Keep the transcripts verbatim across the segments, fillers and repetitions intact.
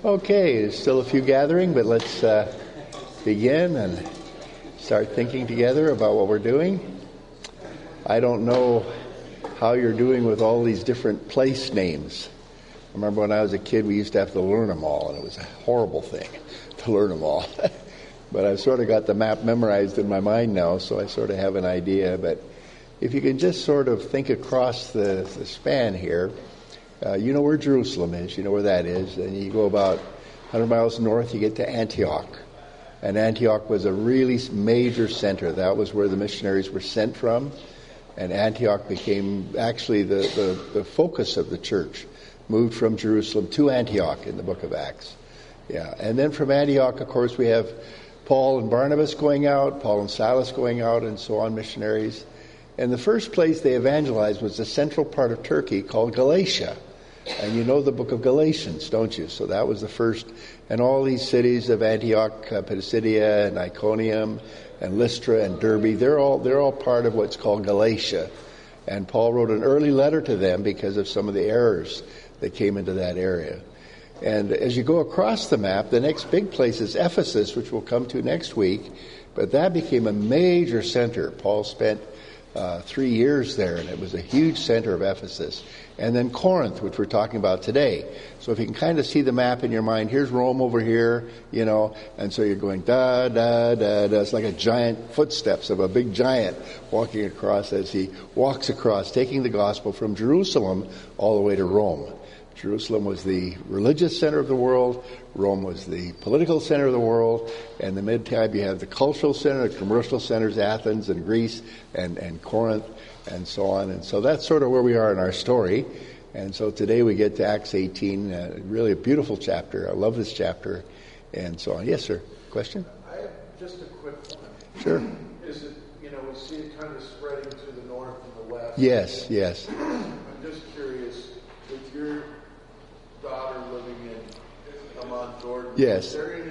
Okay, there's still a few gathering, but let's uh, begin and start thinking together about what we're doing. I don't know how you're doing with all these different place names. I remember when I was a kid, we used to have to learn them all, and it was a horrible thing to learn them all. But I've sort of got the map memorized in my mind now, so I sort of have an idea. But if you can just sort of think across the, the span here, uh, you know where Jerusalem is, you know where that is, and you go about one hundred miles north, you get to Antioch. And Antioch was a really major center. That was where the missionaries were sent from. And Antioch became actually the, the, the focus of the church. Moved from Jerusalem to Antioch in the book of Acts. Yeah, and then from Antioch, of course, we have Paul and Barnabas going out, Paul and Silas going out, and so on, missionaries. And the first place they evangelized was the central part of Turkey called Galatia. And you know the book of Galatians, don't you? So that was the first. And all these cities of Antioch, uh, Pisidia, and Iconium, and Lystra, and Derbe, they're all they're all part of what's called Galatia. And Paul wrote an early letter to them because of some of the errors that came into that area. And as you go across the map, the next big place is Ephesus, which we'll come to next week. But that became a major center. Paul spent uh, three years there, and it was a huge center of Ephesus. And then Corinth, which we're talking about today. So if you can kind of see the map in your mind, here's Rome over here, you know, and so you're going da, da, da, da. It's like a giant footsteps of a big giant walking across as he walks across, taking the gospel from Jerusalem all the way to Rome. Jerusalem was the religious center of the world. Rome was the political center of the world. And in the mid-time, you have the cultural center, the commercial centers, Athens and Greece and, and Corinth and so on. And so that's sort of where we are in our story. And so today we get to Acts eighteen, uh, really a beautiful chapter. I love this chapter and so on. Yes, sir. Question? I have just a quick one. Sure. Is it, you know, we see it kind of spreading to the north and the west. Yes, yes. I'm just curious, with your daughter living in Amman, Jordan, yes. Is there any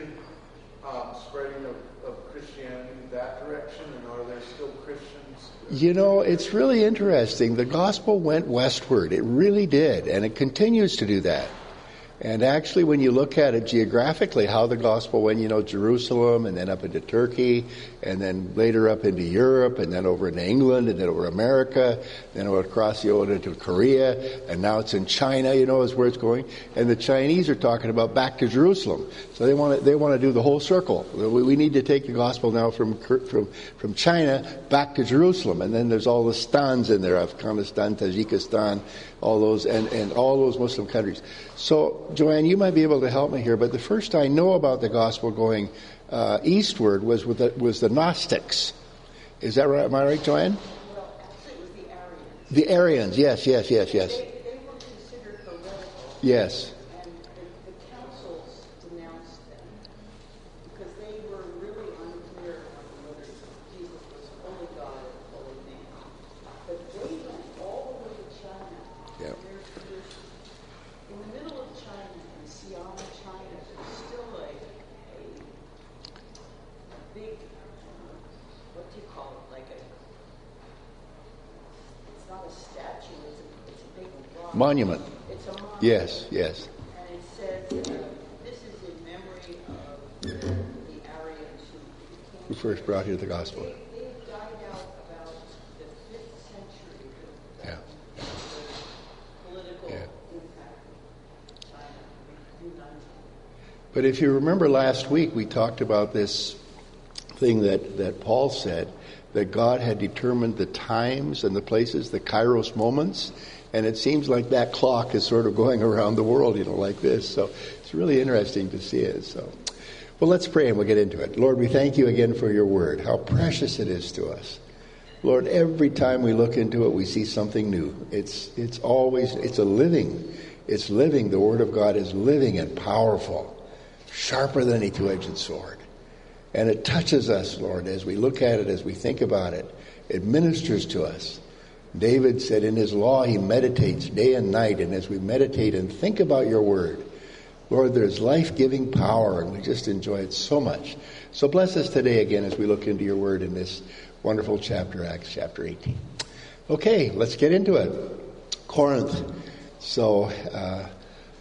um, spreading of, of Christianity that direction, and are there still Christians? You know, it's really interesting. The gospel went westward. It really did, and it continues to do that. And actually, when you look at it geographically, how the gospel went, you know, Jerusalem, and then up into Turkey, and then later up into Europe, and then over into England, and then over America, then over across the ocean into Korea, and now it's in China, you know, is where it's going. And the Chinese are talking about back to Jerusalem. So they want to, they want to do the whole circle. We, we need to take the gospel now from, from, from China back to Jerusalem. And then there's all the stans in there, Afghanistan, Tajikistan, all those, and, and all those Muslim countries. So, Joanne, you might be able to help me here, but the first I know about the gospel going uh, eastward was with the, was the Gnostics. Is that right? Am I right, Joanne? Well, actually, it was the Arians. The Arians, yes, yes, yes, yes. They, they were considered heretical. Yes. And the, the councils denounced them because they were really unclear on whether Jesus was fully God or fully man. But they went all the way to China. Yeah. There's, there's, in the middle of China, in Xi'an, China, there's still a, a, a big, uh, what do you call it, like a, it's not a statue, it's a, it's a big rock. Monument. It's a monument. Yes, yes. And it says, uh, this is in memory of the Arians who Who came. first brought you the gospel. They, they died out about the fifth century. Yeah. Political Yeah. impact of China united. But if you remember last week, we talked about this thing that, that Paul said, that God had determined the times and the places, the Kairos moments, and it seems like that clock is sort of going around the world, you know, like this. So it's really interesting to see it. So, well, let's pray and we'll get into it. Lord, we thank you again for your word, how precious it is to us. Lord, every time we look into it, we see something new. It's it's always, it's a living, it's living. The word of God is living and powerful, sharper than any two-edged sword. And it touches us, Lord, as we look at it, as we think about it. It ministers to us. David said in his law he meditates day and night, and as we meditate and think about your word, Lord, there's life-giving power, and we just enjoy it so much. So bless us today again as we look into your word in this wonderful chapter, Acts chapter eighteen. Okay, let's get into it. Corinth. So uh,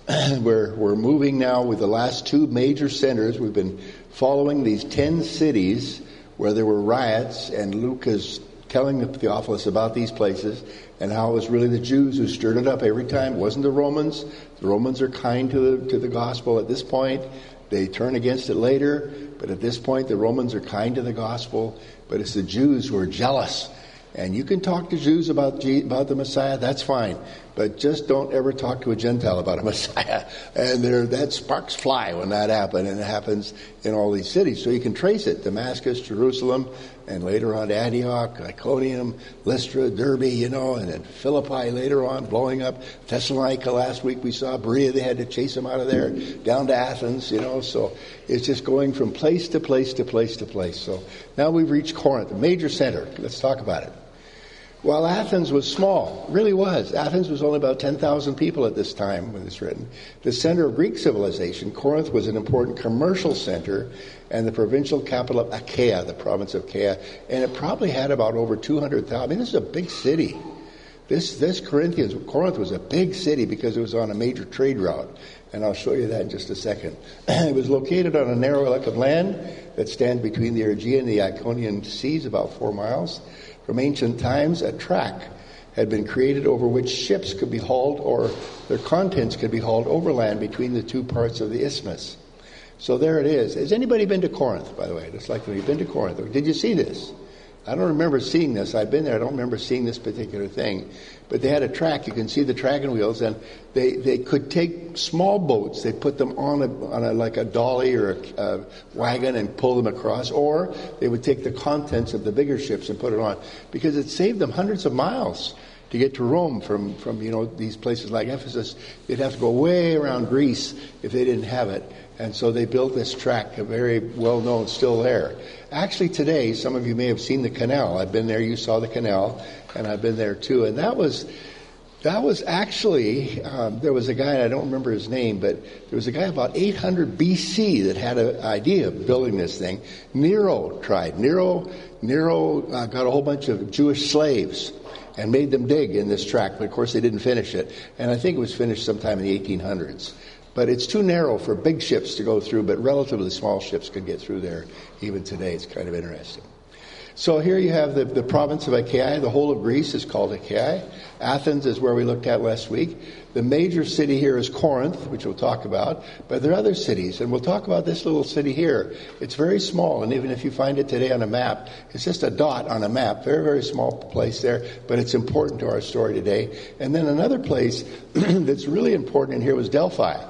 we're, we're moving now with the last two major centers. We've been following these ten cities where there were riots, and Luke is telling Theophilus about these places and how it was really the Jews who stirred it up every time. It wasn't the Romans. The Romans are kind to the, to the gospel at this point. They turn against it later, but at this point the Romans are kind to the gospel, but it's the Jews who are jealous. And you can talk to Jews about G- about the Messiah, that's fine. But just don't ever talk to a Gentile about a Messiah. And there, that sparks fly when that happens, and it happens in all these cities. So you can trace it, Damascus, Jerusalem, and later on Antioch, Iconium, Lystra, Derbe, you know, and then Philippi later on, blowing up. Thessalonica last week we saw, Berea, they had to chase them out of there, down to Athens, you know. So it's just going from place to place to place to place. So now we've reached Corinth, a major center. Let's talk about it. While Athens was small, really was. Athens was only about ten thousand people at this time when it's written. The center of Greek civilization, Corinth was an important commercial center and the provincial capital of Achaia, the province of Achaia. And it probably had about over two hundred thousand. I mean, this is a big city. This, this Corinthians, Corinth was a big city because it was on a major trade route. And I'll show you that in just a second. It was located on a narrow neck of land that stands between the Aegean and the Ionian seas, about four miles. From ancient times, a track had been created over which ships could be hauled or their contents could be hauled overland between the two parts of the isthmus. So there it is. Has anybody been to Corinth, by the way? Just like you've been to Corinth. Did you see this? I don't remember seeing this. I've been there. I don't remember seeing this particular thing. But they had a track. You can see the dragon wheels, and they, they could take small boats. They put them on a, on a like a dolly or a, a wagon and pull them across, or they would take the contents of the bigger ships and put it on, because it saved them hundreds of miles to get to Rome from, from you know these places like Ephesus. They'd have to go way around Greece if they didn't have it. And so they built this track, a very well-known, still there. Actually today, some of you may have seen the canal. I've been there, you saw the canal, and I've been there too. And that was that was actually, um, there was a guy, I don't remember his name, but there was a guy about eight hundred B C that had an idea of building this thing. Nero tried. Nero, Nero uh, got a whole bunch of Jewish slaves and made them dig in this track, but of course they didn't finish it. And I think it was finished sometime in the eighteen hundreds. But it's too narrow for big ships to go through, but relatively small ships could get through there even today. It's kind of interesting. So here you have the, the province of Achaia. The whole of Greece is called Achaia. Athens is where we looked at last week. The major city here is Corinth, which we'll talk about. But there are other cities, and we'll talk about this little city here. It's very small, and even if you find it today on a map, it's just a dot on a map. Very, very small place there, but it's important to our story today. And then another place that's really important in here was Delphi.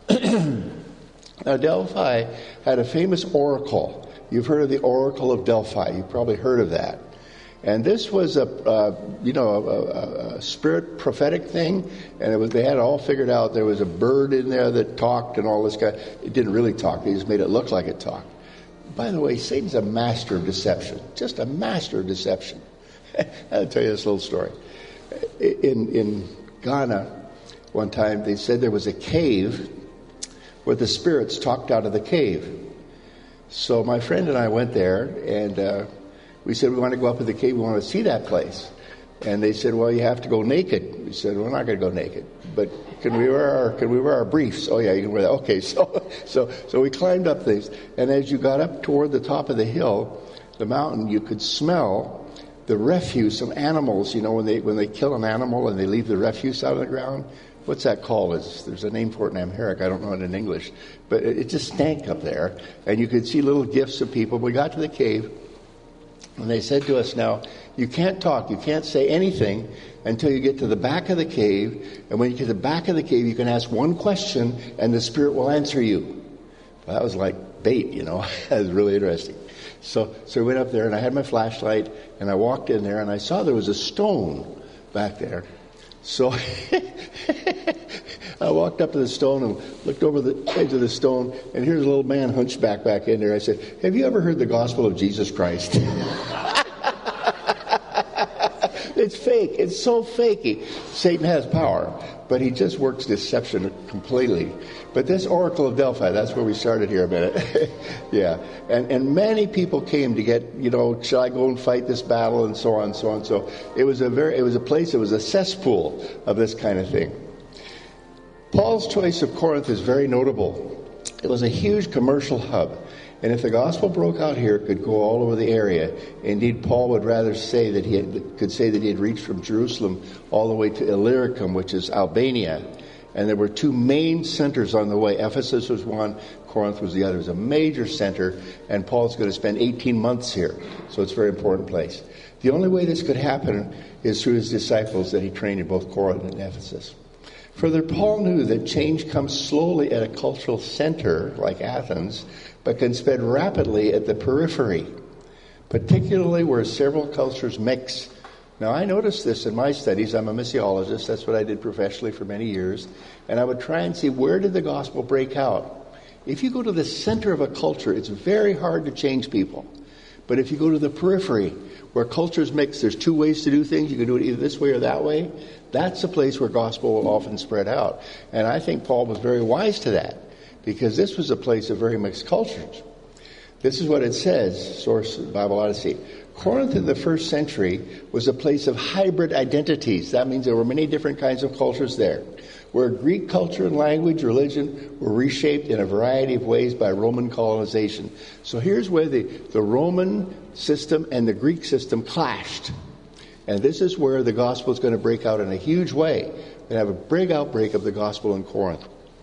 Now, Delphi had a famous oracle. You've heard of the Oracle of Delphi. You've probably heard of that. And this was a, uh, you know, a, a, a spirit prophetic thing, and it was, they had it all figured out. There was a bird in there that talked and all this guy. It didn't really talk. They just made it look like it talked. By the way, Satan's a master of deception. Just a master of deception. I'll tell you this little story. In, in Ghana, one time, they said there was a cave where the spirits talked out of the cave. So my friend and I went there, and uh, we said, we want to go up to the cave, we want to see that place. And they said, well, you have to go naked. We said, we're not going to go naked, but can we wear our can we wear our briefs? Oh yeah, you can wear that. Okay, so so so we climbed up things, and as you got up toward the top of the hill, the mountain, you could smell the refuse of animals. You know, when they when they kill an animal and they leave the refuse out of the ground. What's that called? It's, there's a name for it in Amharic. I don't know it in English. But it, it just stank up there. And you could see little gifts of people. We got to the cave, and they said to us, now, you can't talk, you can't say anything until you get to the back of the cave. And when you get to the back of the cave, you can ask one question, and the Spirit will answer you. Well, that was like bait, you know. That was really interesting. So, so we went up there, and I had my flashlight, and I walked in there, and I saw there was a stone back there. So I walked up to the stone and looked over the edge of the stone, and here's a little man hunched back back in there. I said, have you ever heard the gospel of Jesus Christ? It's fake. It's so fakey. Satan has power, but he just works deception completely. But this Oracle of Delphi, that's where we started here a minute. Yeah. And and many people came to get, you know, shall I go and fight this battle, and so on and so on. So it was a very it was a place, it was a cesspool of this kind of thing. Paul's choice of Corinth is very notable. It was a huge commercial hub. And if the gospel broke out here, it could go all over the area. Indeed, Paul would rather say that he had, could say that he had reached from Jerusalem all the way to Illyricum, which is Albania. And there were two main centers on the way. Ephesus was one, Corinth was the other. It was a major center, and Paul's going to spend eighteen months here. So it's a very important place. The only way this could happen is through his disciples that he trained in both Corinth and Ephesus. Further, Paul knew that change comes slowly at a cultural center like Athens, but can spread rapidly at the periphery, particularly where several cultures mix. Now, I noticed this in my studies. I'm a missiologist. That's what I did professionally for many years. And I would try and see, where did the gospel break out? If you go to the center of a culture, it's very hard to change people. But if you go to the periphery, where cultures mix, there's two ways to do things. You can do it either this way or that way. That's a place where gospel will often spread out. And I think Paul was very wise to that, because this was a place of very mixed cultures. This is what it says, source Bible Odyssey. Corinth in the first century was a place of hybrid identities. That means there were many different kinds of cultures there, where Greek culture and language, religion were reshaped in a variety of ways by Roman colonization. So here's where the, the Roman system and the Greek system clashed. And this is where the gospel is going to break out in a huge way. We have a big outbreak of the gospel in Corinth.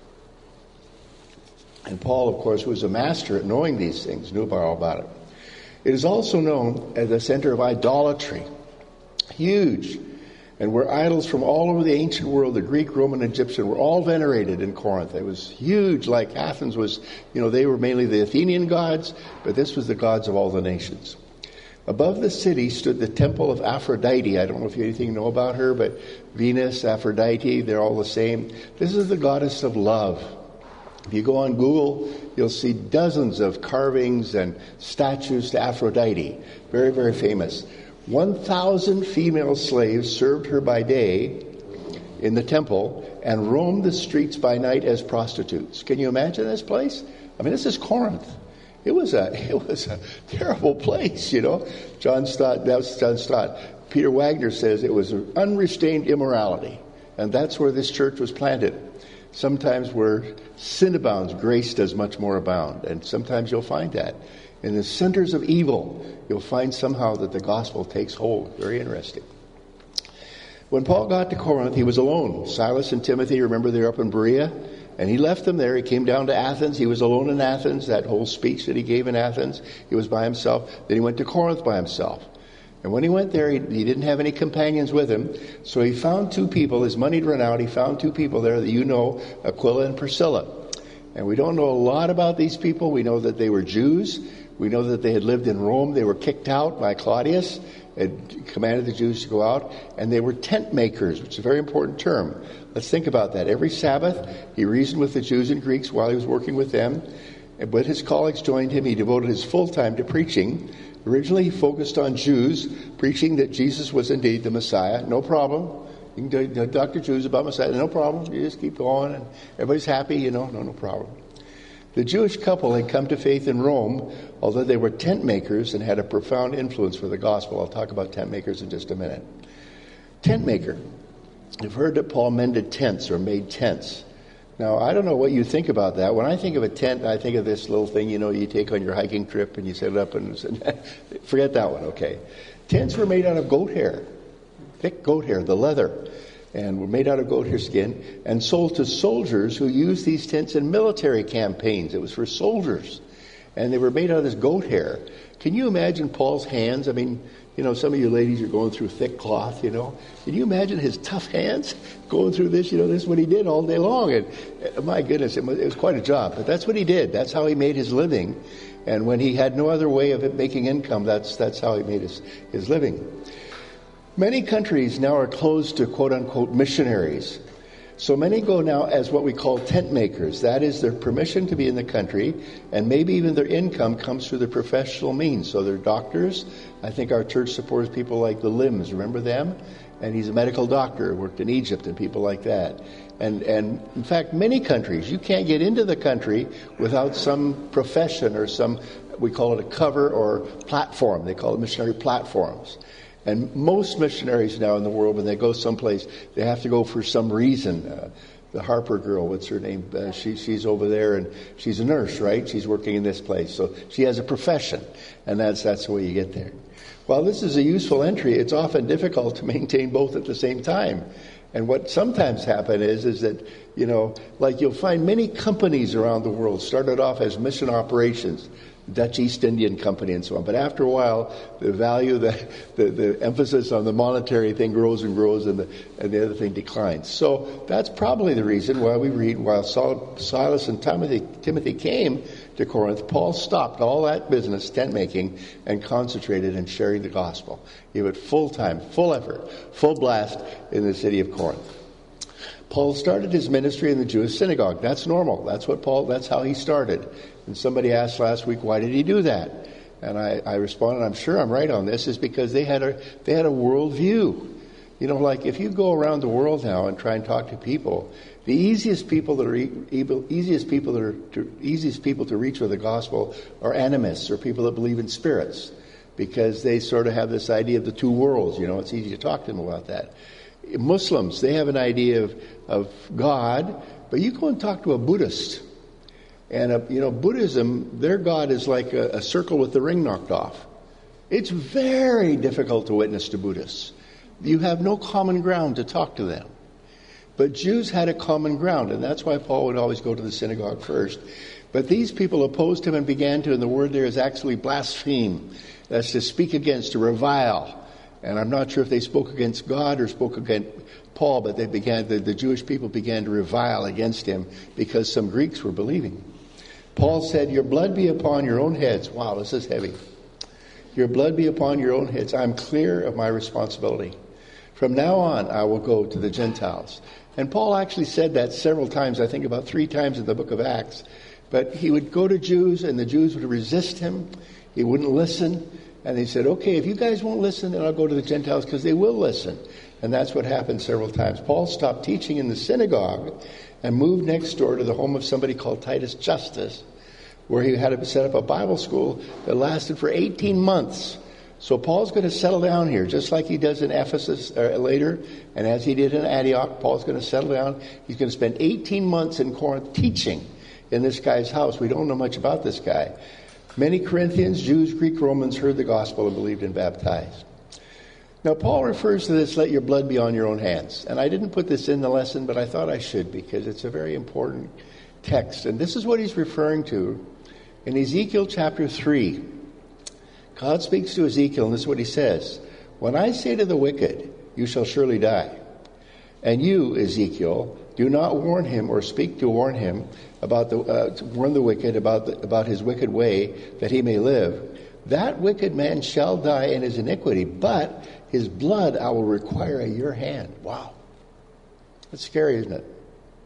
And Paul, of course, was a master at knowing these things, knew all about it. It is also known as a center of idolatry. Huge. And where idols from all over the ancient world, the Greek, Roman, Egyptian, were all venerated in Corinth. It was huge, like Athens was, you know, they were mainly the Athenian gods, but this was the gods of all the nations. Above the city stood the temple of Aphrodite. I don't know if you anything know about her, but Venus, Aphrodite, they're all the same. This is the goddess of love. If you go on Google, you'll see dozens of carvings and statues to Aphrodite. Very, very famous. one thousand female slaves served her by day in the temple and roamed the streets by night as prostitutes. Can you imagine this place? I mean, this is Corinth. It was a it was a terrible place, you know. John Stott, that was John Stott. Peter Wagner says it was an unrestrained immorality. And that's where this church was planted. Sometimes where sin abounds, grace does much more abound. And sometimes you'll find that. In the centers of evil, you'll find somehow that the gospel takes hold. Very interesting. When Paul got to Corinth, he was alone. Silas and Timothy, remember, they're up in Berea. And he left them there. He came down to Athens. He was alone in Athens. That whole speech that he gave in Athens, he was by himself. Then he went to Corinth by himself. And when he went there, he, he didn't have any companions with him. So he found two people. His money had run out. He found two people there that you know, Aquila and Priscilla. And we don't know a lot about these people. We know that they were Jews. We know that they had lived in Rome. They were kicked out by Claudius, had commanded the Jews to go out. And they were tent makers, which is a very important term. Let's think about that. Every Sabbath, he reasoned with the Jews and Greeks while he was working with them. And when his colleagues joined him, he devoted his full time to preaching. Originally, he focused on Jews, preaching that Jesus was indeed the Messiah. No problem. You can talk to Jews about Messiah. No problem. You just keep going, and everybody's happy. You know, no, no problem. The Jewish couple had come to faith in Rome, although they were tent makers and had a profound influence for the gospel. I'll talk about tent makers in just a minute. Tent maker. You've heard that Paul mended tents or made tents. Now, I don't know what you think about that. When I think of a tent, I think of this little thing, you know, you take on your hiking trip and you set it up and forget that one, okay. Tents were made out of goat hair, thick goat hair, the leather, and were made out of goat hair skin and sold to soldiers who used these tents in military campaigns. It was for soldiers, and they were made out of this goat hair. Can you imagine Paul's hands? I mean, you know, some of you ladies are going through thick cloth, you know. Can you imagine his tough hands going through this? You know, this is what he did all day long. And uh, my goodness, it was, it was quite a job. But that's what he did. That's how he made his living. And when he had no other way of it making income, that's that's how he made his, his living. Many countries now are closed to quote-unquote missionaries. So many go now as what we call tent makers. That is their permission to be in the country, and maybe even their income comes through their professional means. So they're doctors. I think our church supports people like the Lims. Remember them? And he's a medical doctor, worked in Egypt and people like that. And, and in fact, many countries, you can't get into the country without some profession or some, we call it a cover or platform. They call it missionary platforms. And most missionaries now in the world, when they go someplace, they have to go for some reason. Uh, the Harper girl, what's her name? Uh, she, she's over there, and she's a nurse, right? She's working in this place. So she has a profession, and that's that's the way you get there. While this is a useful entry, it's often difficult to maintain both at the same time. And what sometimes happens is, is that, you know, like you'll find many companies around the world started off as mission operations, Dutch East Indian Company and so on. But after a while, the value, the, the, the emphasis on the monetary thing grows and grows, and the, and the other thing declines. So that's probably the reason why we read, while Saul, Silas and Timothy, Timothy came to Corinth, Paul stopped all that business, tent making, and concentrated in sharing the gospel. He went full time, full effort, full blast in the city of Corinth. Paul started his ministry in the Jewish synagogue. That's normal. That's what Paul, that's how he started. And somebody asked last week, why did he do that? And I, I responded, I'm sure I'm right on this, is because they had a, they had a world view. You know, like if you go around the world now and try and talk to people, the easiest people that are able, easiest people that are to, easiest people to reach with the gospel are animists, or people that believe in spirits, because they sort of have this idea of the two worlds. You know, it's easy to talk to them about that. Muslims, they have an idea of, of God, but you go and talk to a Buddhist, and a, you know, Buddhism, their God is like a, a circle with the ring knocked off. It's very difficult to witness to Buddhists. You have no common ground to talk to them. But Jews had a common ground, and that's why Paul would always go to the synagogue first. But these people opposed him and began to, and the word there is actually blaspheme. That's to speak against, to revile. And I'm not sure if they spoke against God or spoke against Paul, but they began, the, the Jewish people began to revile against him because some Greeks were believing. Paul said, your blood be upon your own heads. Wow, this is heavy. Your blood be upon your own heads. I'm clear of my responsibility. From now on, I will go to the Gentiles. And Paul actually said that several times, I think about three times in the book of Acts. But he would go to Jews, and the Jews would resist him. He wouldn't listen. And he said, okay, if you guys won't listen, then I'll go to the Gentiles, because they will listen. And that's what happened several times. Paul stopped teaching in the synagogue and moved next door to the home of somebody called Titus Justus, where he had to set up a Bible school that lasted for eighteen months. So Paul's going to settle down here, just like he does in Ephesus uh, later, and as he did in Antioch. Paul's going to settle down. He's going to spend eighteen months in Corinth teaching in this guy's house. We don't know much about this guy. Many Corinthians, Jews, Greek, Romans heard the gospel and believed and baptized. Now, Paul refers to this, let your blood be on your own hands. And I didn't put this in the lesson, but I thought I should, because it's a very important text. And this is what he's referring to in Ezekiel chapter three. God speaks to Ezekiel, and this is what he says. When I say to the wicked, you shall surely die. And you, Ezekiel, do not warn him or speak to warn him about the, uh, to warn the wicked about the, about his wicked way, that he may live. That wicked man shall die in his iniquity, but his blood I will require at your hand. Wow. That's scary, isn't it?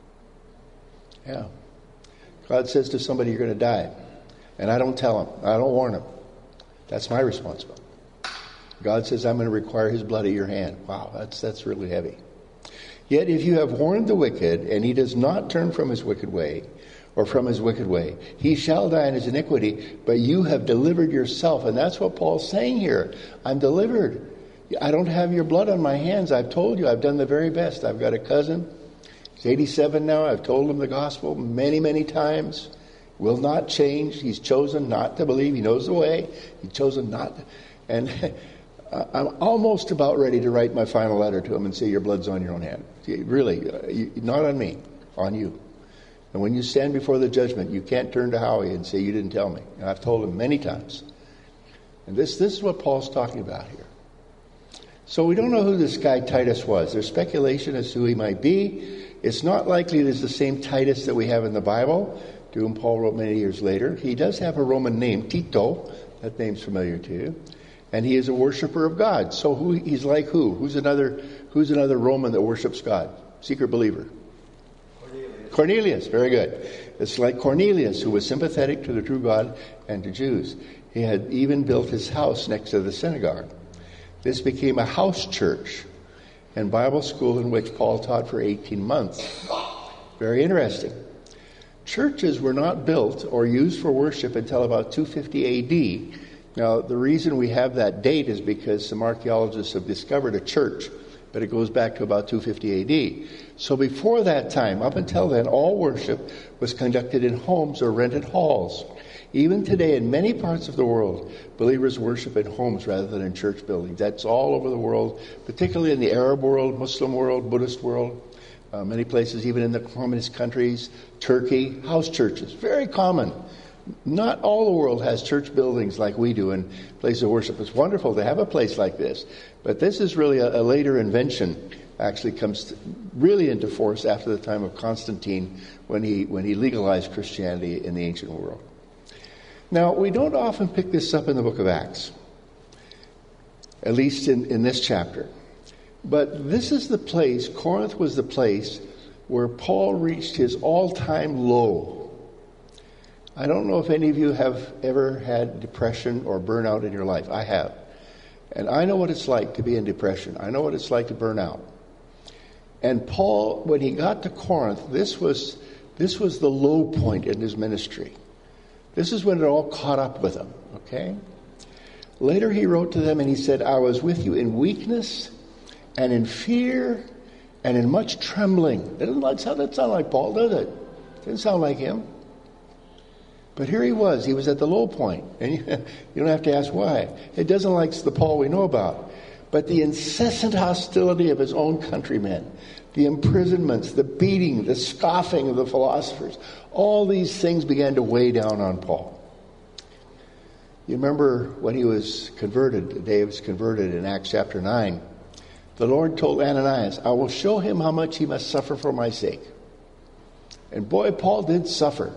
Yeah. God says to somebody, you're going to die. And I don't tell him. I don't warn him. That's my responsibility. God says, I'm going to require his blood at your hand. Wow, that's that's really heavy. Yet if you have warned the wicked, and he does not turn from his wicked way, or from his wicked way, he shall die in his iniquity, but you have delivered yourself. And that's what Paul's saying here. I'm delivered. I don't have your blood on my hands. I've told you, I've done the very best. I've got a cousin. He's eighty-seven now. I've told him the gospel many, many times. Will not change. He's chosen not to believe. He knows the way. He's chosen not to. And I'm almost about ready to write my final letter to him and say, your blood's on your own hand. Really, not on me, on you. And when you stand before the judgment, you can't turn to Howie and say, you didn't tell me. And I've told him many times. And this, this is what Paul's talking about here. So we don't know who this guy Titus was. There's speculation as to who he might be. It's not likely it is the same Titus that we have in the Bible, to whom Paul wrote many years later. He does have a Roman name, Tito. That name's familiar to you. And he is a worshiper of God. So who he's like who? Who's another who's another Roman that worships God? Secret believer. Cornelius. Cornelius, very good. It's like Cornelius, who was sympathetic to the true God and to Jews. He had even built his house next to the synagogue. This became a house church and Bible school in which Paul taught for eighteen months. Very interesting. Churches were not built or used for worship until about two fifty A D. Now, the reason we have that date is because some archaeologists have discovered a church but it goes back to about two fifty A D. So before that time, up until then, all worship was conducted in homes or rented halls. Even today, in many parts of the world, believers worship in homes rather than in church buildings. That's all over the world, particularly in the Arab world, Muslim world, Buddhist world, uh, many places, even in the communist countries, Turkey, house churches, very common. Not all the world has church buildings like we do and places of worship. It's wonderful to have a place like this. But this is really a, a later invention. Actually comes to, really into force after the time of Constantine when he when he legalized Christianity in the ancient world. Now, we don't often pick this up in the book of Acts, at least in, in this chapter. But this is the place, Corinth was the place where Paul reached his all-time low. I don't know if any of you have ever had depression or burnout in your life. I have. And I know what it's like to be in depression. I know what it's like to burn out. And Paul, when he got to Corinth, this was this was the low point in his ministry. This is when it all caught up with him, okay? Later he wrote to them and he said, I was with you in weakness and in fear and in much trembling. That doesn't sound, that sound like Paul, does it? It doesn't sound like him. But here he was. He was at the low point. And you, you don't have to ask why. It doesn't like the Paul we know about. But the incessant hostility of his own countrymen, the imprisonments, the beating, the scoffing of the philosophers, all these things began to weigh down on Paul. You remember when he was converted, the day he was converted in Acts chapter nine, the Lord told Ananias, I will show him how much he must suffer for my sake. And boy, Paul did suffer.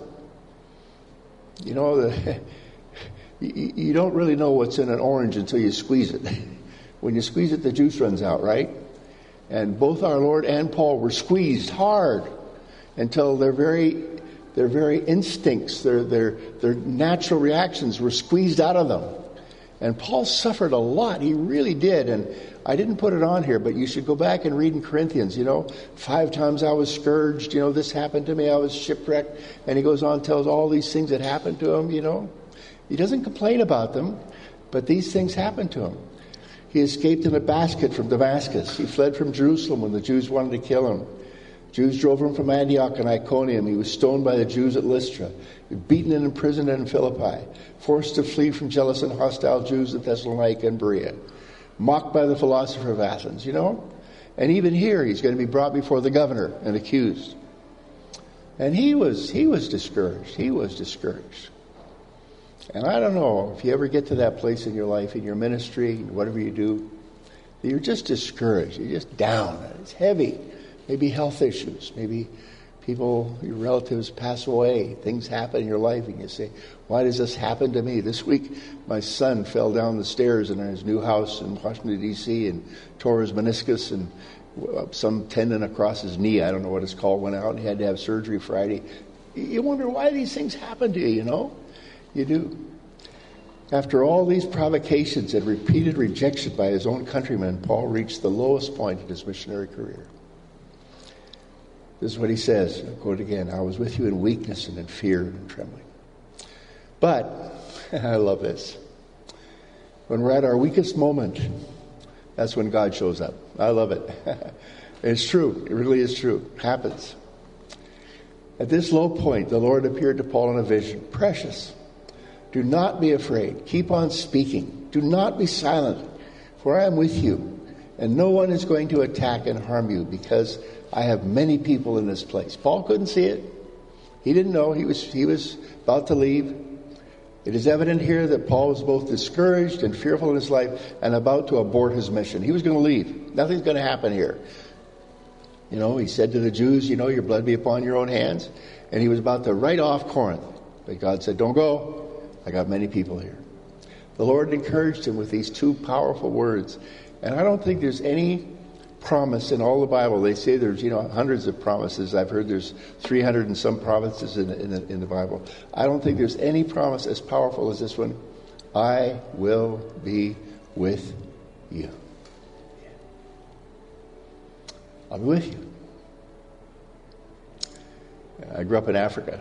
You know, the, you, you don't really know what's in an orange until you squeeze it. When you squeeze it, the juice runs out, right? And both our Lord and Paul were squeezed hard until their very their very instincts, their their their natural reactions were squeezed out of them. And Paul suffered a lot. He really did. And I didn't put it on here, but you should go back and read in Corinthians, you know, five times I was scourged, you know, this happened to me, I was shipwrecked. And he goes on, tells all these things that happened to him, you know. He doesn't complain about them, but these things happened to him. He escaped in a basket from Damascus. He fled from Jerusalem when the Jews wanted to kill him. Jews drove him from Antioch and Iconium. He was stoned by the Jews at Lystra. Beaten and imprisoned in Philippi. Forced to flee from jealous and hostile Jews at Thessalonica and Berea. Mocked by the philosopher of Athens, you know. And even here he's going to be brought before the governor and accused. And he was he was discouraged. He was discouraged. And I don't know if you ever get to that place in your life, in your ministry, whatever you do, you're just discouraged. You're just down. It's heavy. Maybe health issues. Maybe people, your relatives pass away. Things happen in your life and you say, why does this happen to me? This week, my son fell down the stairs in his new house in Washington, D C and tore his meniscus and some tendon across his knee. I don't know what it's called. Went out and he had to have surgery Friday. You wonder why these things happen to you, you know? You do. After all these provocations and repeated rejection by his own countrymen, Paul reached the lowest point in his missionary career. This is what he says. I'll quote again. I was with you in weakness and in fear and in trembling. But, I love this. When we're at our weakest moment, that's when God shows up. I love it. It's true. It really is true. It happens. At this low point, the Lord appeared to Paul in a vision. Precious. Do not be afraid. Keep on speaking. Do not be silent, for I am with you, and no one is going to attack and harm you, because I have many people in this place. Paul couldn't see it. He didn't know. He was he was about to leave. It is evident here that Paul was both discouraged and fearful in his life and about to abort his mission. He was going to leave. Nothing's going to happen here. You know, he said to the Jews, you know, your blood be upon your own hands. And he was about to write off Corinth. But God said, don't go. I got many people here. The Lord encouraged him with these two powerful words. And I don't think there's any promise in all the Bible. They say there's, you know, hundreds of promises. I've heard there's three hundred and some promises in, in, the, in the Bible. I don't think there's any promise as powerful as this one. I will be with you. I'll be with you. I grew up in Africa.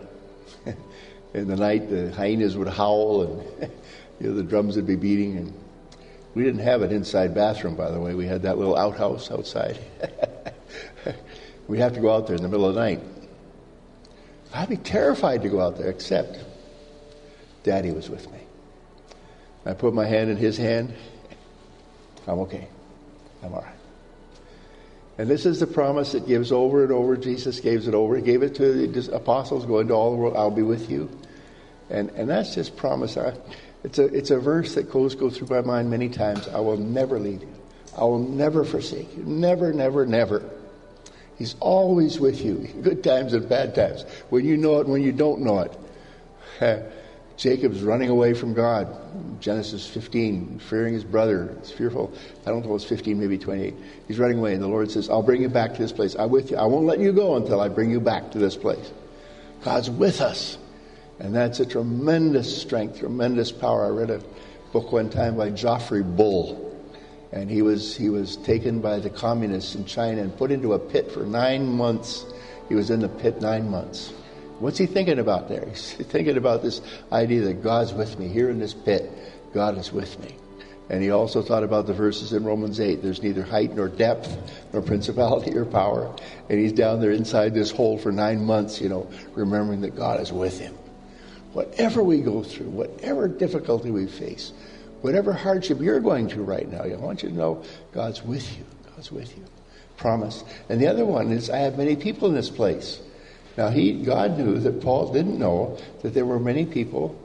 In the night, the hyenas would howl and you know, the drums would be beating. And We didn't have an inside bathroom, by the way. We had that little outhouse outside. We'd have to go out there in the middle of the night. I'd be terrified to go out there, except Daddy was with me. I put my hand in his hand. I'm okay. I'm all right. And this is the promise that gives over and over. Jesus gave it over. He gave it to the apostles, go into all the world, I'll be with you. And and that's just promise. I, it's a it's a verse that goes go through my mind many times. I will never leave you. I will never forsake you. Never, never, never. He's always with you, good times and bad times, when you know it and when you don't know it. Jacob's running away from God. Genesis fifteen, fearing his brother. It's fearful. I don't know if it's fifteen, maybe twenty-eight. He's running away, and the Lord says, I'll bring you back to this place. I'm with you. I won't let you go until I bring you back to this place. God's with us. And that's a tremendous strength, tremendous power. I read a book one time by Geoffrey Bull. And he was he was taken by the communists in China and put into a pit for nine months. He was in the pit nine months. What's he thinking about there? He's thinking about this idea that God's with me. Here in this pit, God is with me. And he also thought about the verses in Romans eight. There's neither height nor depth, nor principality or power. And he's down there inside this hole for nine months, you know, remembering that God is with him. Whatever we go through, whatever difficulty we face, whatever hardship you're going through right now, I want you to know God's with you. God's with you. Promise. And the other one is, I have many people in this place. Now, he, God knew that Paul didn't know that there were many people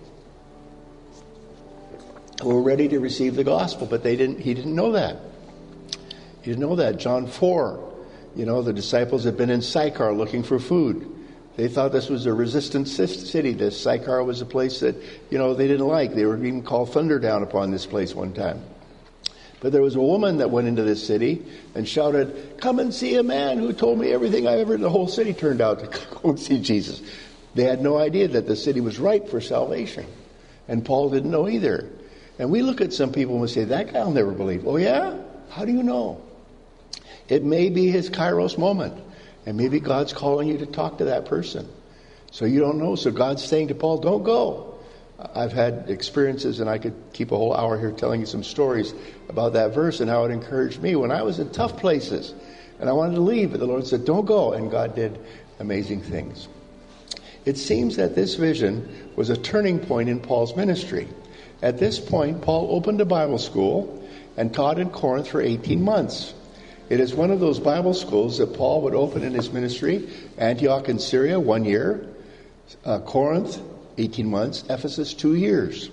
who were ready to receive the gospel, but they didn't. He didn't know that. He didn't know that. John four, you know, the disciples had been in Sychar looking for food. They thought this was a resistant city. This Sychar was a place that, you know, they didn't like. They were even called thunder down upon this place one time. But there was a woman that went into this city and shouted, come and see a man who told me everything I ever, the whole city turned out to go and see Jesus. They had no idea that the city was ripe for salvation. And Paul didn't know either. And we look at some people and we say, that guy will never believe. Oh yeah? How do you know? It may be his Kairos moment. And maybe God's calling you to talk to that person. So you don't know. So God's saying to Paul, don't go. I've had experiences, and I could keep a whole hour here telling you some stories about that verse and how it encouraged me when I was in tough places. And I wanted to leave, but the Lord said, don't go. And God did amazing things. It seems that this vision was a turning point in Paul's ministry. At this point, Paul opened a Bible school and taught in Corinth for eighteen months. It is one of those Bible schools that Paul would open in his ministry. Antioch in Syria, one year. Uh, Corinth, eighteen months. Ephesus, two years.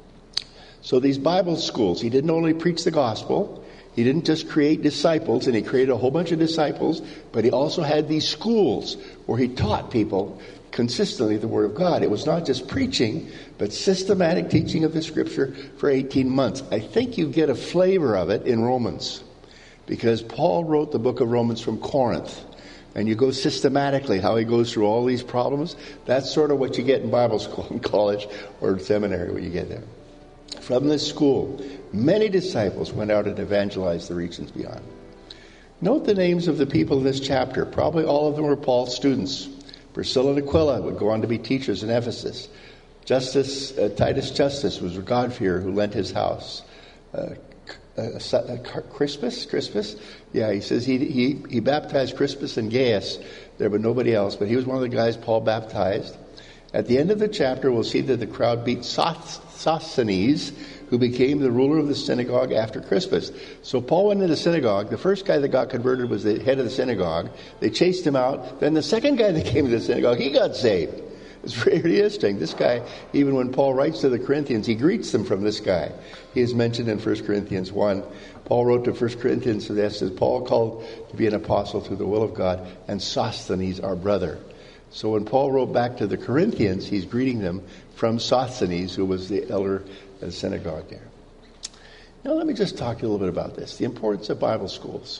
So these Bible schools, he didn't only preach the gospel. He didn't just create disciples, and he created a whole bunch of disciples, but he also had these schools where he taught people consistently the Word of God. It was not just preaching, but systematic teaching of the Scripture for eighteen months. I think you get a flavor of it in Romans, because Paul wrote the book of Romans from Corinth. And you go systematically, how he goes through all these problems. That's sort of what you get in Bible school, in college, or seminary when you get there. From this school, many disciples went out and evangelized the regions beyond. Note the names of the people in this chapter. Probably all of them were Paul's students. Priscilla and Aquila would go on to be teachers in Ephesus. Justus, uh, Titus Justus was a God-fearer who lent his house. Uh, Uh, uh, Crispus, Crispus, yeah, he says he, he he baptized Crispus and Gaius there, but nobody else. But he was one of the guys Paul baptized. At the end of the chapter, we'll see that the crowd beat Sosthenes, who became the ruler of the synagogue after Crispus. So Paul went into the synagogue. The first guy that got converted was the head of the synagogue. They chased him out. Then the second guy that came to the synagogue, he got saved. It's very interesting. This guy, even when Paul writes to the Corinthians, he greets them from this guy. He is mentioned in First Corinthians one. Paul wrote to First Corinthians, so that says, Paul called to be an apostle through the will of God, and Sosthenes, our brother. So when Paul wrote back to the Corinthians, he's greeting them from Sosthenes, who was the elder of the synagogue there. Now let me just talk to you a little bit about this, the importance of Bible schools.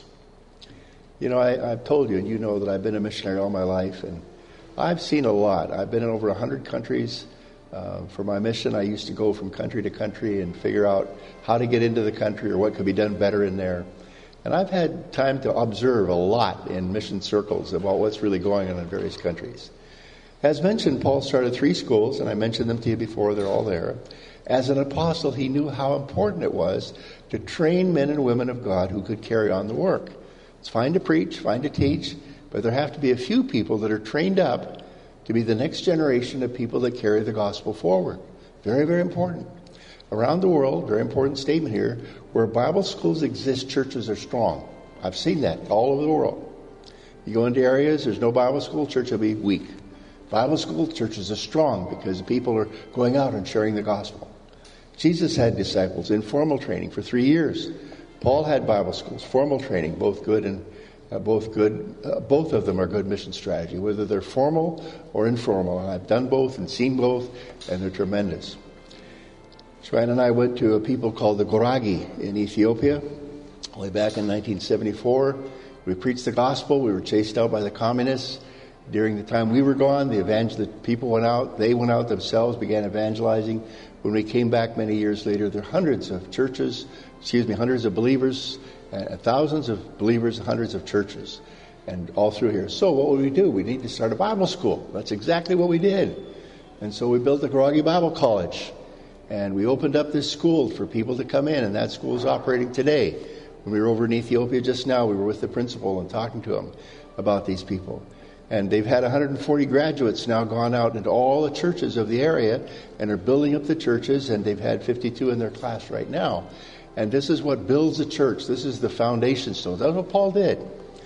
You know, I, I've told you, and you know that I've been a missionary all my life, and I've seen a lot. I've been in over one hundred countries. Uh, for my mission, I used to go from country to country and figure out how to get into the country or what could be done better in there. And I've had time to observe a lot in mission circles about what's really going on in various countries. As mentioned, Paul started three schools, and I mentioned them to you before. They're all there. As an apostle, he knew how important it was to train men and women of God who could carry on the work. It's fine to preach, fine to teach, but there have to be a few people that are trained up to be the next generation of people that carry the gospel forward. Very, very important. Around the world, very important statement here, where Bible schools exist, churches are strong. I've seen that all over the world. You go into areas, there's no Bible school, church will be weak. Bible school churches are strong because people are going out and sharing the gospel. Jesus had disciples in formal training for three years. Paul had Bible schools, formal training, both good and uh, both good. Uh, both of them are good mission strategy, whether they're formal or informal. And I've done both and seen both, and they're tremendous. Joanne and I went to a people called the Goragi in Ethiopia, way back in nineteen seventy-four. We preached the gospel. We were chased out by the communists. During the time we were gone, the evangel- the people went out. They went out themselves, began evangelizing. When we came back many years later, there are hundreds of churches, excuse me, hundreds of believers, uh, thousands of believers, hundreds of churches, and all through here. So what would we do? We need to start a Bible school. That's exactly what we did. And so we built the Goragi Bible College, and we opened up this school for people to come in, and that school is operating today. When we were over in Ethiopia just now, we were with the principal and talking to him about these people. And they've had one hundred forty graduates now gone out into all the churches of the area and are building up the churches, and they've had fifty-two in their class right now. And this is what builds the church. This is the foundation stone. That's what Paul did.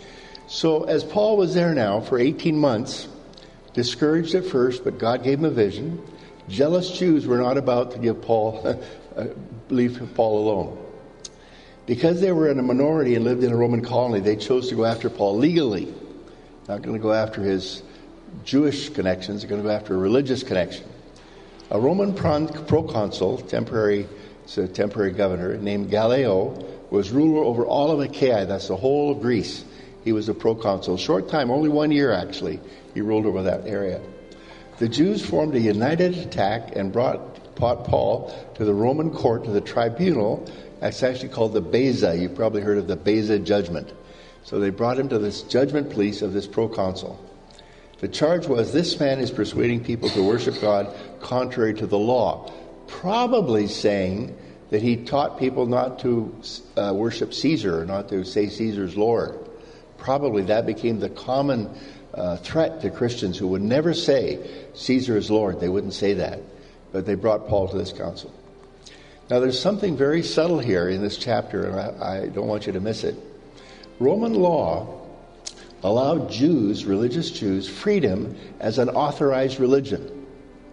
So as Paul was there now for eighteen months, discouraged at first, but God gave him a vision. Jealous Jews were not about to give Paul, leave Paul alone. Because they were in a minority and lived in a Roman colony, they chose to go after Paul legally. Not going to go after his Jewish connections. They're going to go after a religious connection. A Roman proconsul, temporary, so temporary governor, named Gallio, was ruler over all of Achaia. That's the whole of Greece. He was a proconsul. Short time, only one year actually, he ruled over that area. The Jews formed a united attack and brought Paul to the Roman court, to the tribunal. That's actually called the Beza. You've probably heard of the Beza judgment. So they brought him to this judgment police of this proconsul. The charge was, this man is persuading people to worship God contrary to the law, probably saying that he taught people not to uh, worship Caesar, or not to say Caesar's Lord. Probably that became the common uh, threat to Christians who would never say Caesar is Lord. They wouldn't say that. But they brought Paul to this council. Now there's something very subtle here in this chapter, and I, I don't want you to miss it. Roman law allowed Jews, religious Jews, freedom as an authorized religion.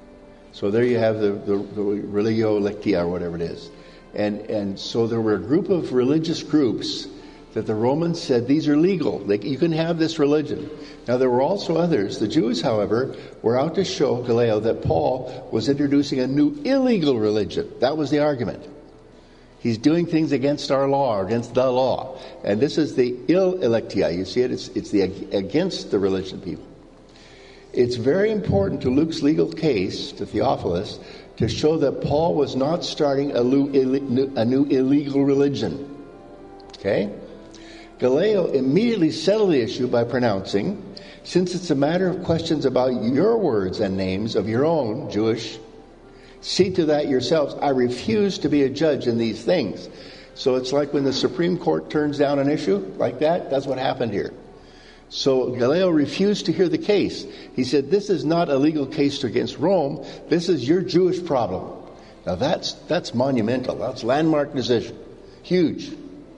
So there you have the, the, the religio lectia, or whatever it is. And, and so there were a group of religious groups that the Romans said, these are legal. They, you can have this religion. Now there were also others. The Jews, however, were out to show Gallio that Paul was introducing a new illegal religion. That was the argument. He's doing things against our law, against the law. And this is the ill electia. You see it? It's, it's the against the religion people. It's very important to Luke's legal case, to Theophilus, to show that Paul was not starting a new, a new illegal religion. Okay? Gallio immediately settled the issue by pronouncing, since it's a matter of questions about your words and names of your own Jewish, see to that yourselves. I refuse to be a judge in these things. So it's like when the Supreme Court turns down an issue like that. That's what happened here. So Gallio refused to hear the case. He said, this is not a legal case against Rome. This is your Jewish problem. Now that's that's monumental. That's landmark decision. Huge.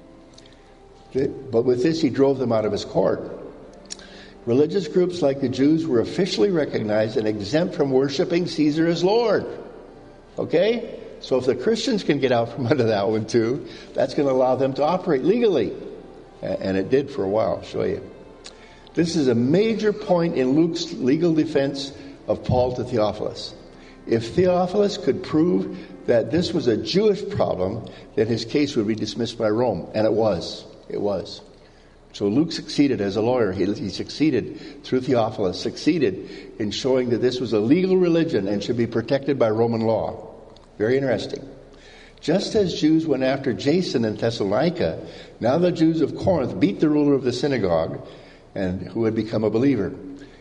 But with this, he drove them out of his court. Religious groups like the Jews were officially recognized and exempt from worshiping Caesar as Lord. Okay? So if the Christians can get out from under that one too, that's going to allow them to operate legally. And it did for a while. I'll show you. This is a major point in Luke's legal defense of Paul to Theophilus. If Theophilus could prove that this was a Jewish problem, then his case would be dismissed by Rome. And it was. It was. So Luke succeeded as a lawyer. He, he succeeded through Theophilus, succeeded in showing that this was a legal religion and should be protected by Roman law. Very interesting. Just as Jews went after Jason in Thessalonica, now the Jews of Corinth beat the ruler of the synagogue and who had become a believer.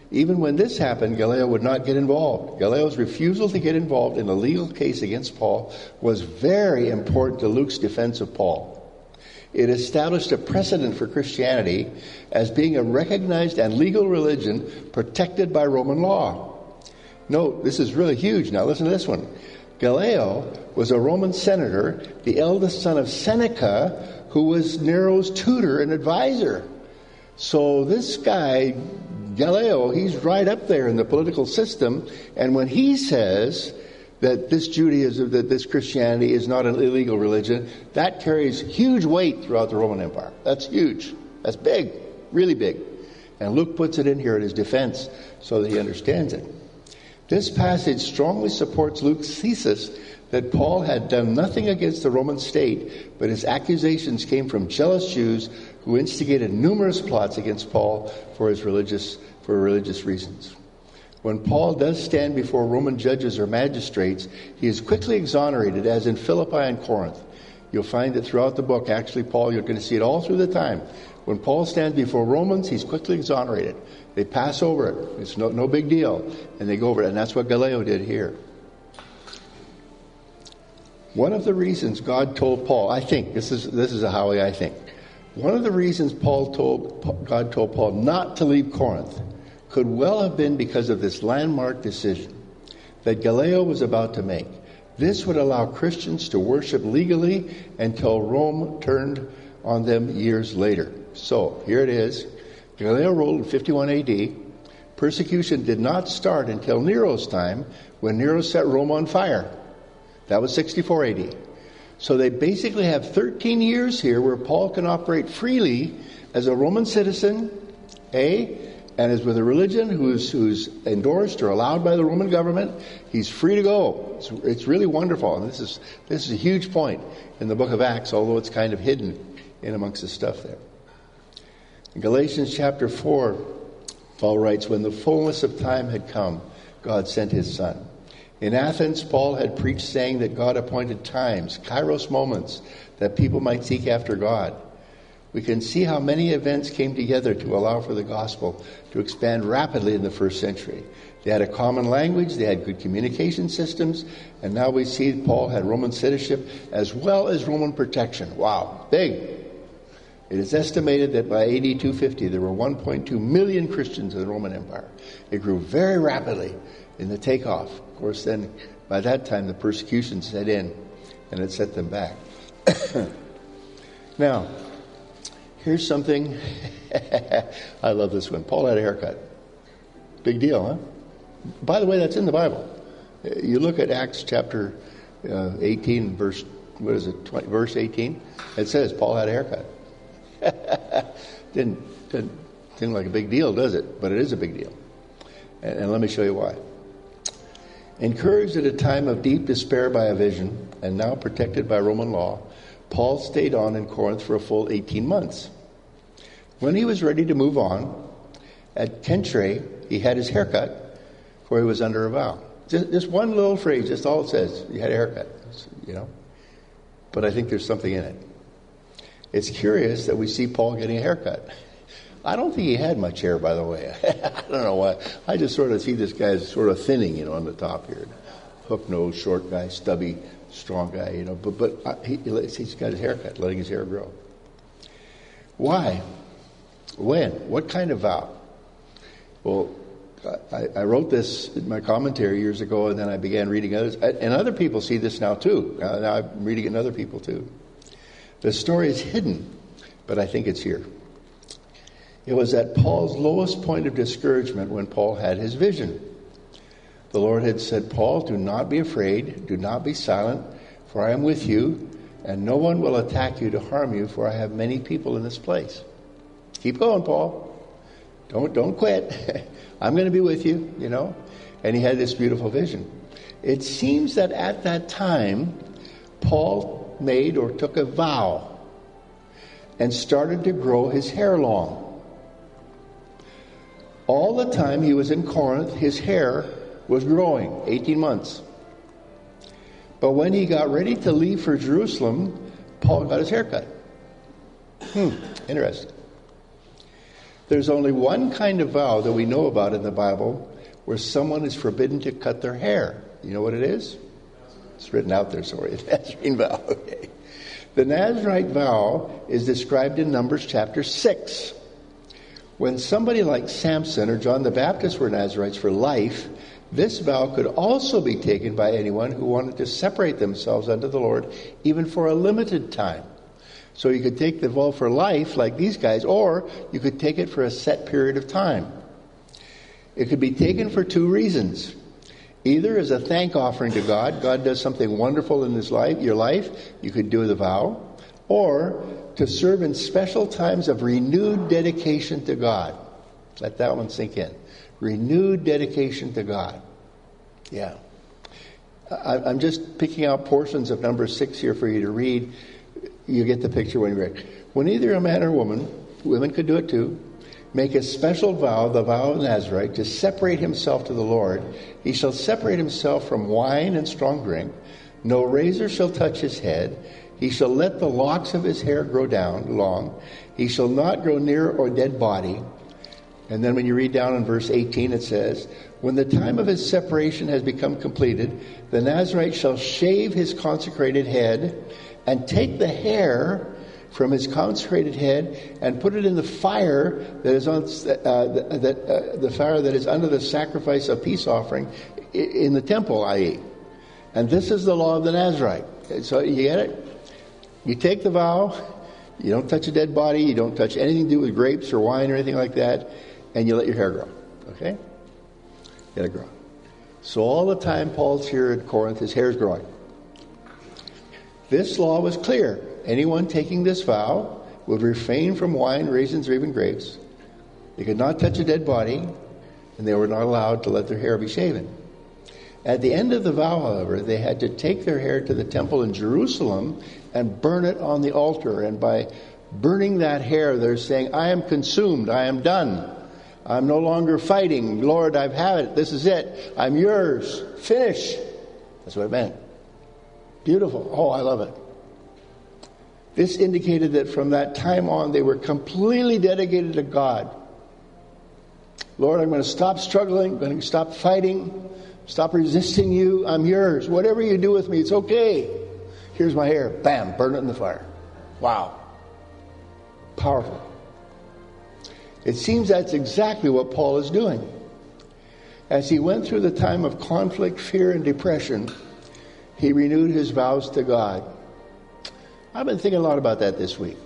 Even when this happened, Gallio would not get involved. Gallio's refusal to get involved in a legal case against Paul was very important to Luke's defense of Paul. It established a precedent for Christianity as being a recognized and legal religion protected by Roman law. Note, this is really huge. Now listen to this one. Gallio was a Roman senator, the eldest son of Seneca, who was Nero's tutor and advisor. So this guy, Gallio, he's right up there in the political system, and when he says that this Judaism, that this Christianity is not an illegal religion, that carries huge weight throughout the Roman Empire. That's huge. That's big, really big. And Luke puts it in here in his defense so that he understands it. This passage strongly supports Luke's thesis that Paul had done nothing against the Roman state, but his accusations came from jealous Jews who instigated numerous plots against Paul for his religious for religious reasons. When Paul does stand before Roman judges or magistrates, he is quickly exonerated, as in Philippi and Corinth. You'll find that throughout the book, actually, Paul, you're going to see it all through the time. When Paul stands before Romans, he's quickly exonerated. They pass over it. It's no, no big deal. And they go over it. And that's what Gallio did here. One of the reasons God told Paul, I think, this is this is how I think. One of the reasons Paul told God told Paul not to leave Corinth could well have been because of this landmark decision that Gallio was about to make. This would allow Christians to worship legally until Rome turned on them years later. So, here it is. Gallio ruled in fifty-one A D. Persecution did not start until Nero's time, when Nero set Rome on fire. That was sixty-four A D. So they basically have thirteen years here where Paul can operate freely as a Roman citizen, A, and is with a religion who's who's endorsed or allowed by the Roman government. He's free to go. It's, it's really wonderful. And this is this is a huge point in the book of Acts, although it's kind of hidden in amongst the stuff there. In Galatians chapter four, Paul writes, when the fullness of time had come, God sent his Son. In Athens, Paul had preached, saying that God appointed times, kairos moments, that people might seek after God. We can see how many events came together to allow for the gospel to expand rapidly in the first century. They had a common language, they had good communication systems, and now we see Paul had Roman citizenship as well as Roman protection. Wow, big. It is estimated that by A D two fifty there were one point two million Christians in the Roman Empire. It grew very rapidly in the takeoff. Of course, then by that time the persecution set in and it set them back. Now, here's something. I love this one. Paul had a haircut. Big deal, huh? By the way, that's in the Bible. You look at Acts chapter uh, eighteen, verse, what is it, twenty, verse eighteen. It says Paul had a haircut. didn't, didn't seem like a big deal, does it? But it is a big deal. And, and let me show you why. Encouraged at a time of deep despair by a vision, and now protected by Roman law, Paul stayed on in Corinth for a full eighteen months. When he was ready to move on, at Kentre, he had his haircut, for he was under a vow. Just, just one little phrase, just all it says. He had a haircut, you know. But I think there's something in it. It's curious that we see Paul getting a haircut. I don't think he had much hair, by the way. I don't know why. I just sort of see this guy as sort of thinning, you know, on the top here. Hook nose, short guy, stubby, strong guy, you know. But but uh, he, he's got his haircut, letting his hair grow. Why? When? What kind of vow? Well, I, I wrote this in my commentary years ago, and then I began reading others. And other people see this now, too. Now, now I'm reading it in other people, too. The story is hidden, but I think it's here. It was at Paul's lowest point of discouragement when Paul had his vision. The Lord had said, Paul, do not be afraid, do not be silent, for I am with you, and no one will attack you to harm you, for I have many people in this place. Keep going, Paul. Don't, don't quit. I'm going to be with you, you know. And he had this beautiful vision. It seems that at that time, Paul made or took a vow and started to grow his hair long. All the time he was in Corinth, his hair was growing, eighteen months. But when he got ready to leave for Jerusalem, Paul got his hair cut. Hmm, interesting. There's only one kind of vow that we know about in the Bible where someone is forbidden to cut their hair. You know what it is? It's written out there, sorry. The Nazarene vow. Okay. The Nazarite vow is described in Numbers chapter six. When somebody like Samson or John the Baptist were Nazarites for life, this vow could also be taken by anyone who wanted to separate themselves unto the Lord, even for a limited time. So you could take the vow for life, like these guys, or you could take it for a set period of time. It could be taken for two reasons. Either as a thank offering to God, God does something wonderful in his life, your life, you could do the vow, or to serve in special times of renewed dedication to God. Let that one sink in. Renewed dedication to God. Yeah. I, I'm just picking out portions of number six here for you to read. You get the picture when you read. When either a man or woman, women could do it too, make a special vow, the vow of Nazarite, to separate himself to the Lord, he shall separate himself from wine and strong drink. No razor shall touch his head. He shall let the locks of his hair grow down long. He shall not grow near a dead body. And then when you read down in verse eighteen, it says, when the time of his separation has become completed, the Nazarite shall shave his consecrated head and take the hair from his consecrated head and put it in the fire that is on uh, that uh, the fire that is under the sacrifice of peace offering in the temple, that is. And this is the law of the Nazarite. So you get it? You take the vow, you don't touch a dead body, you don't touch anything to do with grapes or wine or anything like that, and you let your hair grow. Okay? Let it grow. So all the time Paul's here at Corinth, his hair's growing. This law was clear. Anyone taking this vow would refrain from wine, raisins, or even grapes. They could not touch a dead body, and they were not allowed to let their hair be shaven. At the end of the vow, however, they had to take their hair to the temple in Jerusalem and burn it on the altar. And by burning that hair, they're saying, I am consumed, I am done. I'm no longer fighting. Lord, I've had it. This is it. I'm yours. Finish. That's what it meant. Beautiful. Oh, I love it. This indicated that from that time on, they were completely dedicated to God. Lord, I'm going to stop struggling. I'm going to stop fighting. Stop resisting you. I'm yours. Whatever you do with me, it's okay. Here's my hair. Bam, burn it in the fire. Wow. Powerful. It seems that's exactly what Paul is doing. As he went through the time of conflict, fear, and depression, he renewed his vows to God. I've been thinking a lot about that this week.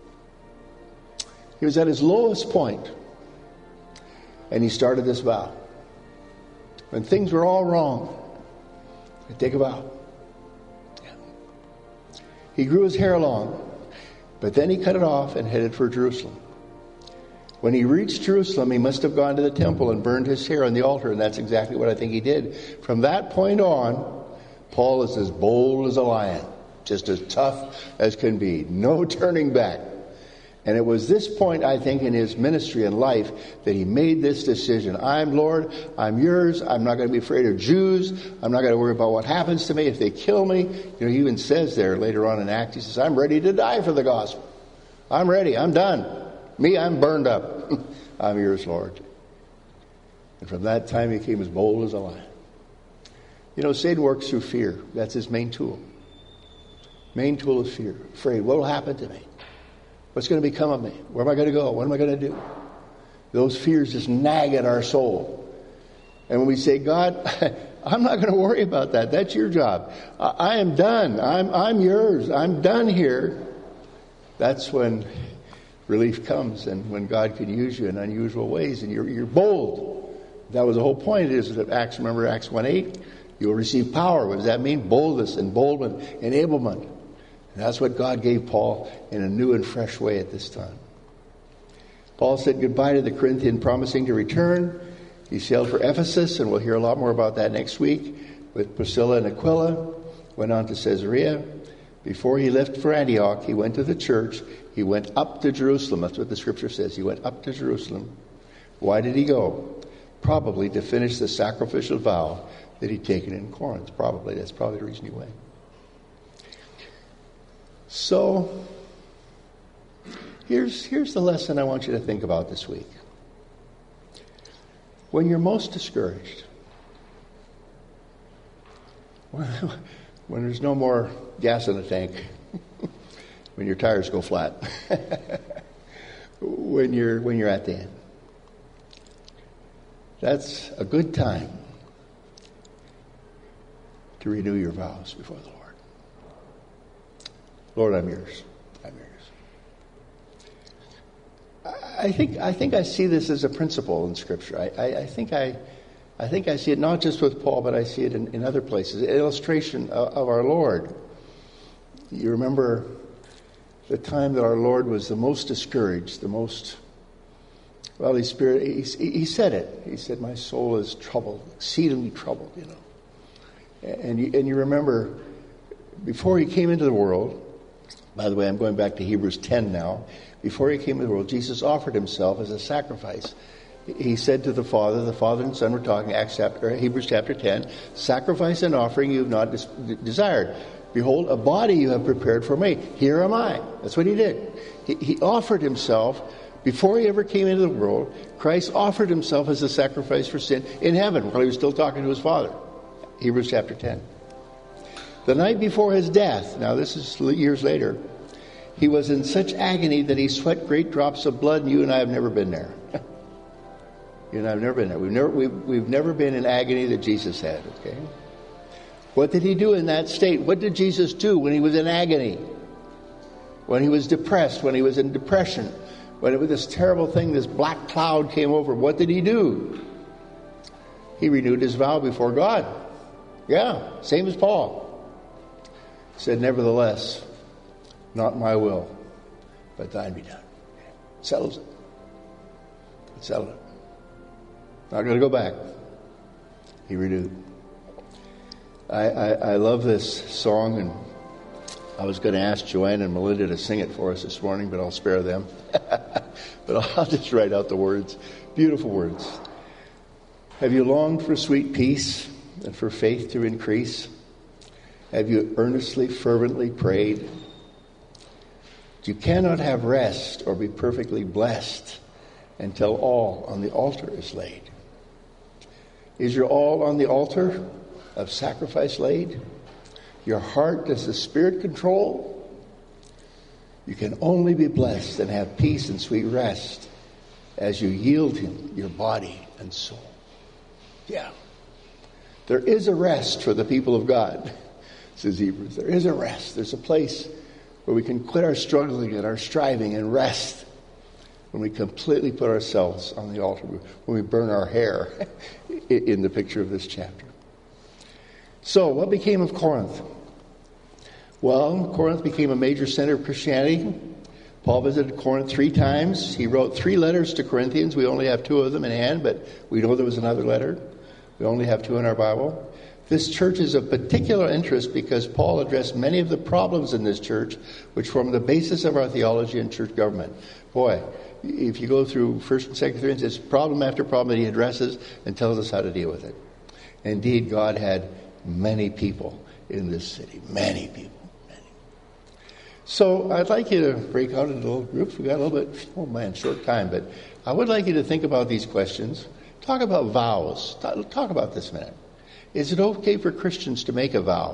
He was at his lowest point, and he started this vow. When things were all wrong, he'd take a vow. Yeah. He grew his hair long, but then he cut it off and headed for Jerusalem. When he reached Jerusalem, he must have gone to the temple and burned his hair on the altar, and that's exactly what I think he did. From that point on, Paul is as bold as a lion, just as tough as can be. No turning back. And it was this point, I think, in his ministry and life that he made this decision. I'm Lord, I'm yours. I'm not going to be afraid of Jews. I'm not going to worry about what happens to me if they kill me. You know, he even says there later on in Acts, he says, I'm ready to die for the gospel. I'm ready. I'm done. Me, I'm burned up. I'm yours, Lord. And from that time, he became as bold as a lion. You know, Satan works through fear. That's his main tool. Main tool is fear. Afraid. What will happen to me? What's going to become of me? Where am I going to go? What am I going to do? Those fears just nag at our soul. And when we say, God, I'm not going to worry about that. That's your job. I, I am done. I'm, I'm yours. I'm done here. That's when relief comes and when God can use you in unusual ways and you're, you're bold. That was the whole point. Is that Acts, remember Acts one eight? You'll receive power. What does that mean? Boldness, emboldenment, enablement. And that's what God gave Paul in a new and fresh way at this time. Paul said goodbye to the Corinthian, promising to return. He sailed for Ephesus, and we'll hear a lot more about that next week, with Priscilla and Aquila. Went on to Caesarea. Before he left for Antioch, he went to the church. He went up to Jerusalem. That's what the scripture says. He went up to Jerusalem. Why did he go? Probably to finish the sacrificial vow that he'd taken in Corinth. Probably. That's probably the reason he went. So, Here's, here's the lesson I want you to think about this week. When you're most discouraged, when, when there's no more gas in the tank, when your tires go flat, when you're when you're at the end, that's a good time to renew your vows before the Lord. Lord, I'm yours. I'm yours. I think I think I see this as a principle in Scripture. I, I, I think I I think I see it not just with Paul, but I see it in, in other places. An illustration of, of our Lord. You remember the time that our Lord was the most discouraged, the most, well, his spirit, he, he said it. He said, my soul is troubled, exceedingly troubled, you know. And you, and you remember, before he came into the world, by the way, I'm going back to Hebrews ten now. Before he came into the world, Jesus offered himself as a sacrifice. He said to the Father, the Father and Son were talking, Acts chapter, Hebrews chapter ten, sacrifice and offering you have not des- desired. Behold, a body you have prepared for me. Here am I. That's what he did. He, he offered himself, before he ever came into the world, Christ offered himself as a sacrifice for sin in heaven while he was still talking to his Father. Hebrews chapter ten. The night before his death, now this is years later, he was in such agony that he sweat great drops of blood, and you and I have never been there. You and I have never been there. We've never, we've, we've never been in agony that Jesus had, okay? What did he do in that state? What did Jesus do when he was in agony? When he was depressed, when he was in depression, when it was this terrible thing, this black cloud came over, what did he do? He renewed his vow before God. Yeah, same as Paul. He said, nevertheless, not my will, but thine be done. Settles it. It settled it. Not going to go back. He renewed. I, I, I love this song, and I was going to ask Joanne and Melinda to sing it for us this morning, but I'll spare them. But I'll just write out the words. Beautiful words. Have you longed for sweet peace and for faith to increase? Have you earnestly, fervently prayed? You cannot have rest or be perfectly blessed until all on the altar is laid. Is your all on the altar of sacrifice laid? Your heart does the Spirit control? You can only be blessed and have peace and sweet rest as you yield Him your body and soul. Yeah. There is a rest for the people of God, says Hebrews. There is a rest. There's a place where we can quit our struggling and our striving and rest when we completely put ourselves on the altar, when we burn our hair in the picture of this chapter. So, what became of Corinth? Well, Corinth became a major center of Christianity. Paul visited Corinth three times. He wrote three letters to Corinthians. We only have two of them in hand, but we know there was another letter. We only have two in our Bible. This church is of particular interest because Paul addressed many of the problems in this church, which form the basis of our theology and church government. Boy, if you go through First and Second Corinthians, it's problem after problem that he addresses and tells us how to deal with it. Indeed, God had many people in this city. Many people. Many. So I'd like you to break out into little groups. We've got a little bit, oh man, short time, but I would like you to think about these questions. Talk about vows. Talk about this a minute. Is it okay for Christians to make a vow?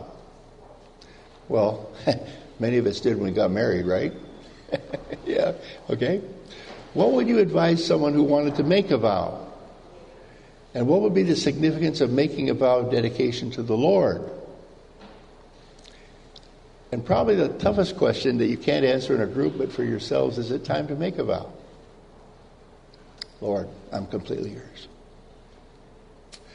Well, many of us did when we got married, right? Yeah, okay. What would you advise someone who wanted to make a vow? And what would be the significance of making a vow of dedication to the Lord? And probably the toughest question that you can't answer in a group, but for yourselves, is it time to make a vow? Lord, I'm completely yours.